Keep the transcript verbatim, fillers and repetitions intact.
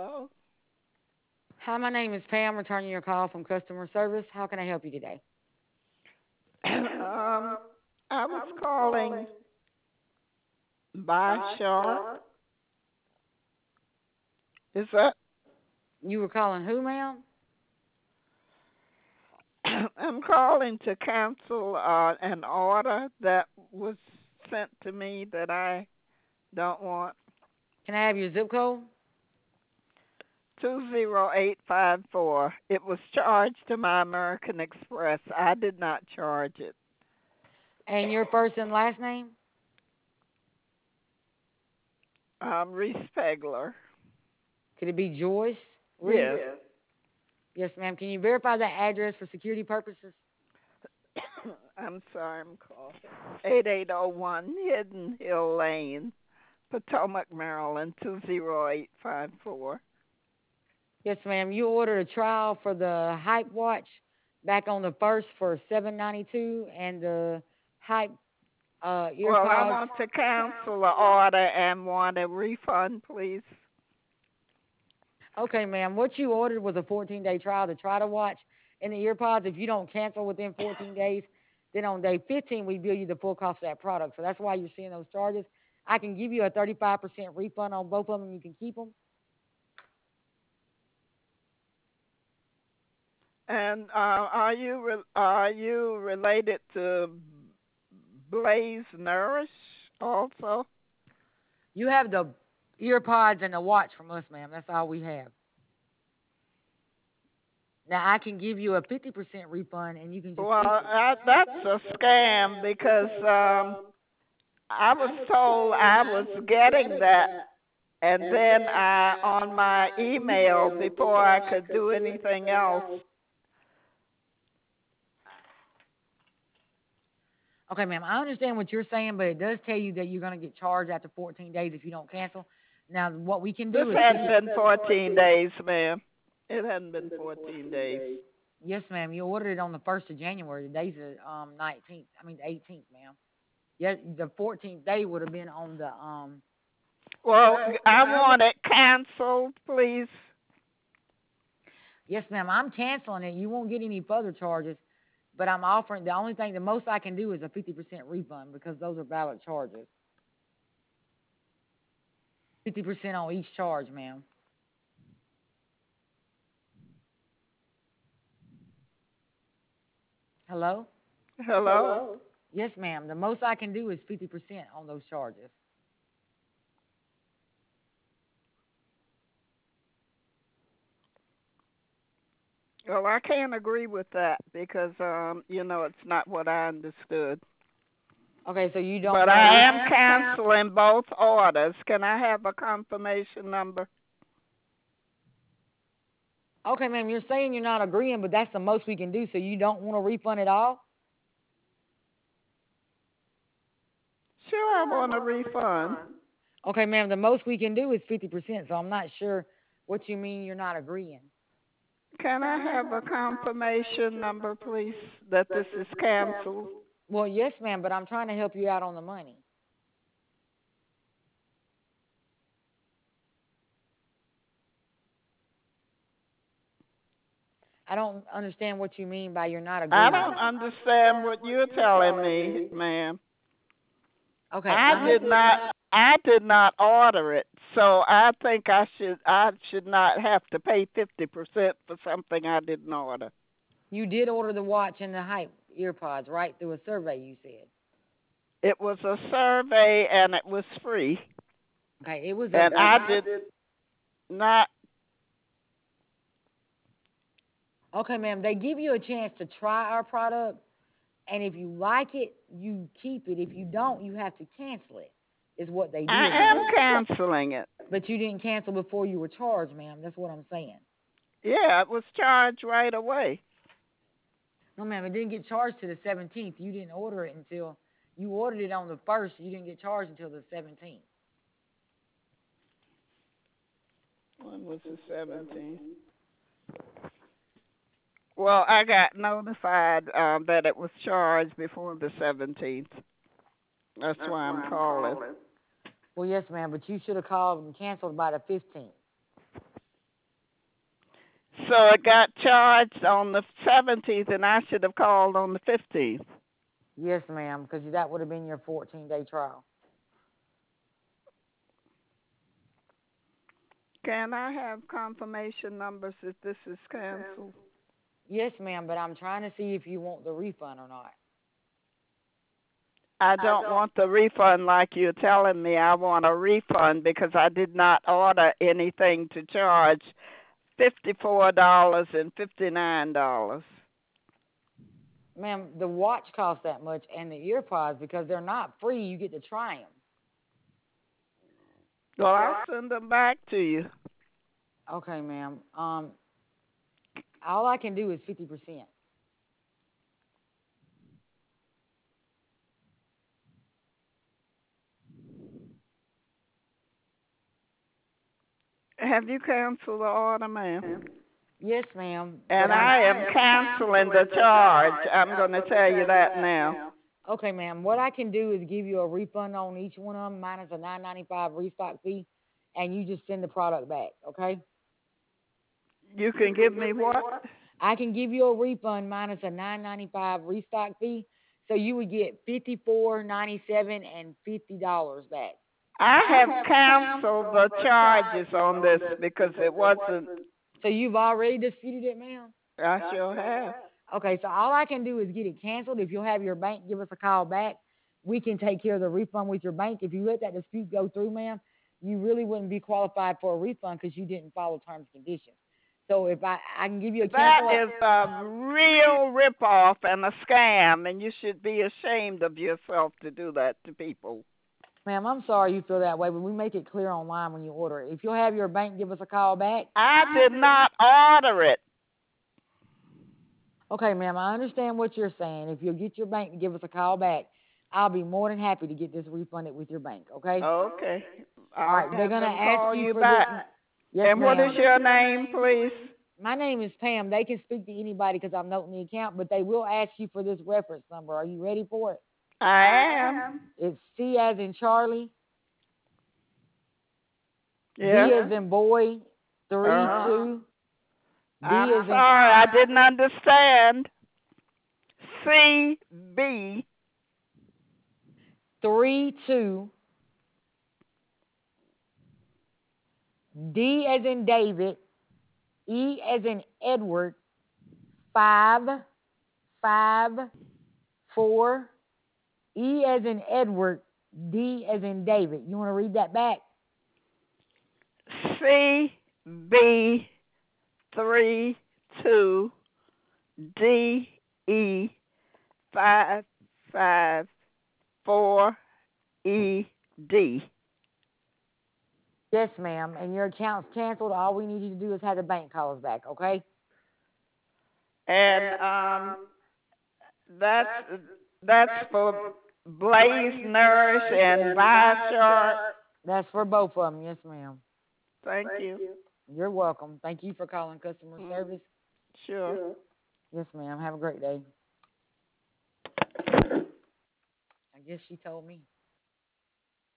Hello. Hi, my name is Pam, returning your call from customer service. How can I help you today? um, I was calling by Shar. Is that? You were calling who, ma'am? I'm calling to cancel uh, an order that was sent to me that I don't want. Can I have your zip code? Two zero eight five four. It was charged to my American Express. I did not charge it. And your first and last name? Um, Reese Pegler. Could it be Joyce Reese? Yes. Yes, ma'am. Can you verify that address for security purposes? I'm sorry, I'm coughing. eight eight zero one Hidden Hill Lane, Potomac, Maryland, two zero eight five four. Yes, ma'am. You ordered a trial for the Hype Watch back on the first for seven ninety two, and the Hype uh, Well, I earpods. want to cancel the order and want a refund, please. Okay, ma'am. What you ordered was a fourteen day trial to try to watch in the earpods. If you don't cancel within fourteen days, then on day fifteen we bill you the full cost of that product. So that's why you're seeing those charges. I can give you a thirty-five percent refund on both of them. You can keep them. And uh, are you re- are you related to Blaze Nourish also? You have the earpods and the watch from us, ma'am. That's all we have. Now I can give you a fifty percent refund, and you can just Well, keep them. I, that's a scam because um, I was told I was getting that, and then I on my email before I could do anything else. Okay, ma'am. I understand what you're saying, but it does tell you that you're going to get charged after fourteen days if you don't cancel. Now, what we can This do is hadn't fifty. been fourteen days, ma'am. It hadn't been fourteen days. Yes, ma'am. You ordered it on the first of January. Today's the um nineteenth. I mean the eighteenth, ma'am. Yeah, the fourteenth day would have been on the um. Well, I want it canceled, please. Yes, ma'am. I'm canceling it. You won't get any further charges, but I'm offering the only thing the most I can do is a fifty percent refund because those are valid charges. Fifty percent on each charge, ma'am. Hello. Hello? Yes, ma'am. The most I can do is fifty percent on those charges. Well, I can't agree with that because, um, you know, it's not what I understood. Okay, so you don't But want to I re- am canceling both orders. Can I have a confirmation number? Okay, ma'am. You're saying you're not agreeing, but that's the most we can do. So you don't want a refund at all? Sure, I want a refund. Okay, ma'am, the most we can do is fifty percent, so I'm not sure what you mean you're not agreeing. Can I have a confirmation number, please, that this is canceled? Well, yes, ma'am, but I'm trying to help you out on the money. I don't understand what you mean by you're not I agreeing. don't understand what you're telling me, ma'am. Okay, I I did not I did not order it. So I think I should I should not have to pay fifty percent for something I didn't order. you did order the watch and the hype earpods, right? Through a survey, you said. It was a survey and it was free. Okay, it was a. And I did not. Okay, ma'am, they give you a chance to try our product, and if you like it, you keep it. If you don't, you have to cancel it. Is what they I did, ma'am. am canceling it. But you didn't cancel before you were charged, ma'am. That's what I'm saying. Yeah, it was charged right away. No, ma'am, it didn't get charged to the seventeenth. You didn't order it until you ordered it on the first. You didn't get charged until the seventeenth. When was the seventeenth? Well, I got notified um, that it was charged before the seventeenth. That's why I'm calling. Well, yes, ma'am, but you should have called and canceled by the fifteenth. so it got charged on the seventeenth, and I should have called on the fifteenth. Yes, ma'am, because that would have been your fourteen-day trial. Can I have confirmation numbers if this is canceled? Yes, ma'am, but I'm trying to see if you want the refund or not. I don't want the refund like you're telling me. I want a refund because I did not order anything to charge fifty-four dollars and fifty-nine dollars. Ma'am, the watch costs that much and the ear pods, because they're not free, you get to try them. Well, I'll send them back to you. Okay, ma'am. Um, all I can do is fifty percent. Have you canceled the order, ma'am? Yes, ma'am. And I am canceling the charge. I'm going to tell you that now. Okay, ma'am. What I can do is give you a refund on each one of them, minus a nine ninety-five restock fee, and you just send the product back, okay? You can give me what? I can give you a refund minus a nine ninety-five restock fee, so you would get fifty-four ninety-seven and fifty dollars back. I have canceled the charges on this because it wasn't. So you've already disputed it, ma'am? I sure have. Okay, so all I can do is get it canceled. If you'll have your bank give us a call back, we can take care of the refund with your bank. If you let that dispute go through, ma'am, you really wouldn't be qualified for a refund because you didn't follow terms and conditions. So if I, I can give you a cancel. That is a real ripoff and a scam, and you should be ashamed of yourself to do that to people. Ma'am, I'm sorry you feel that way, but we make it clear online when you order it. If you'll have your bank give us a call back. I did not order it. Okay, ma'am, I understand what you're saying. If you'll get your bank to give us a call back, I'll be more than happy to get this refunded with your bank, okay? Okay. All right, they're going to ask you, you for back. This. Yes, and what ma'am. is your name, please? My name is Pam. They can speak to anybody because I'm noting the account, but they will ask you for this reference number. Are you ready for it? I am. It's C as in Charlie. Yeah. B as in boy. Three, uh-huh. two. D I'm as in... sorry, I didn't understand. C, B. Three, two. D as in David. E as in Edward. Five, five, four. E as in Edward. D as in David. You want to read that back? C, B, three, two, D, E, five, five, four, E, D. Yes, ma'am. And your account's canceled. All we need you to do is have the bank call us back, okay? And um, that's that's for Blaze Nurse and Viashark. That's for both of them. Yes, ma'am. Thank you. You're welcome. Thank you for calling customer Mm. service. Sure. Yes, ma'am. Have a great day. I guess she told me.